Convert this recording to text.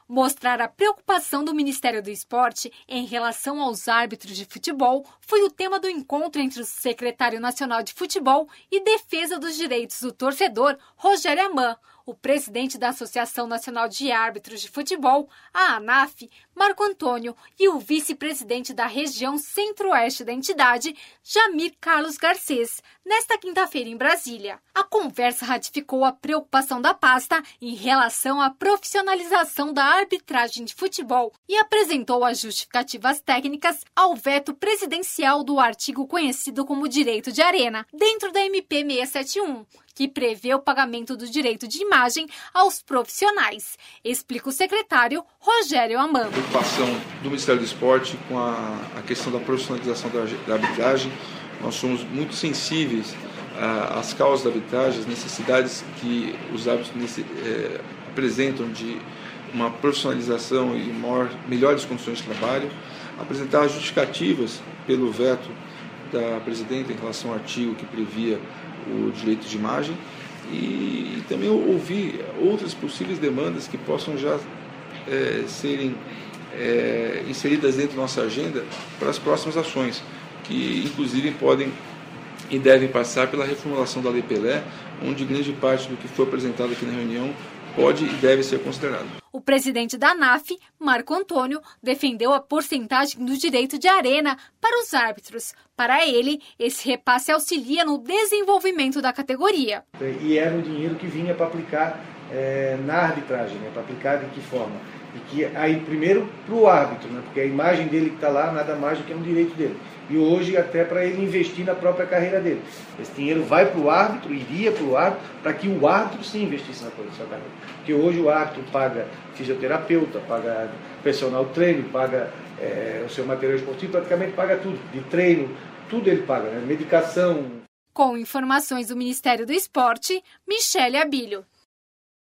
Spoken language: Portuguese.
Mostrar a preocupação do Ministério do Esporte em relação aos árbitros de futebol foi o tema do encontro entre o secretário nacional de futebol e defesa dos direitos do torcedor, Rogério Aman, o presidente da Associação Nacional de Árbitros de Futebol, a ANAF, Marco Antônio, e o vice-presidente da região centro-oeste da entidade, Jamir Carlos Garcês, nesta quinta-feira em Brasília. A conversa ratificou a preocupação da pasta em relação à profissionalização da arbitragem de futebol e apresentou as justificativas técnicas ao veto presidencial do artigo conhecido como direito de arena, dentro da MP 671, que prevê o pagamento do direito de imagem aos profissionais, explica o secretário Rogério Aman. A preocupação do Ministério do Esporte com a questão da profissionalização da arbitragem. Nós somos muito sensíveis às causas da arbitragem, às necessidades que os árbitros apresentam de uma profissionalização e melhores condições de trabalho, apresentar as justificativas pelo veto da presidenta em relação ao artigo que previa o direito de imagem e também ouvir outras possíveis demandas que possam já serem inseridas dentro da nossa agenda para as próximas ações, que inclusive podem e devem passar pela reformulação da Lei Pelé, onde grande parte do que foi apresentado aqui na reunião pode e deve ser considerado. O presidente da ANAF, Marco Antônio, defendeu a porcentagem do direito de arena para os árbitros. Para ele, esse repasse auxilia no desenvolvimento da categoria. E era um dinheiro que vinha para aplicar na arbitragem, para aplicar de que forma? E que aí primeiro para o árbitro, porque a imagem dele que está lá nada mais do que é um direito dele. E hoje até para ele investir na própria carreira dele. Esse dinheiro vai para o árbitro, iria para o árbitro, para que o árbitro sim investisse na sua carreira. Porque hoje o árbitro paga fisioterapeuta, paga personal treino, paga o seu material esportivo, praticamente paga tudo. De treino, tudo ele paga, medicação. Com informações do Ministério do Esporte, Michele Abílio.